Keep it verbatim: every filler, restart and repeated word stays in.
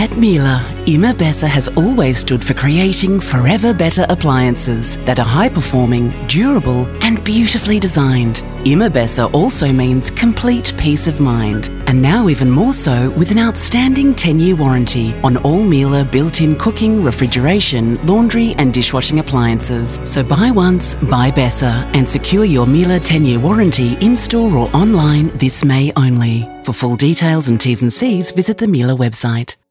At Miele, Imabessa has always stood for creating forever better appliances that are high-performing, durable and beautifully designed. Imabessa also means complete peace of mind, and now even more so with an outstanding ten-year warranty on all Miele built-in cooking, refrigeration, laundry and dishwashing appliances. So buy once, buy Bessa, and secure your Miele ten-year warranty in-store or online this May only. For full details and T's and C's, visit the Miele website.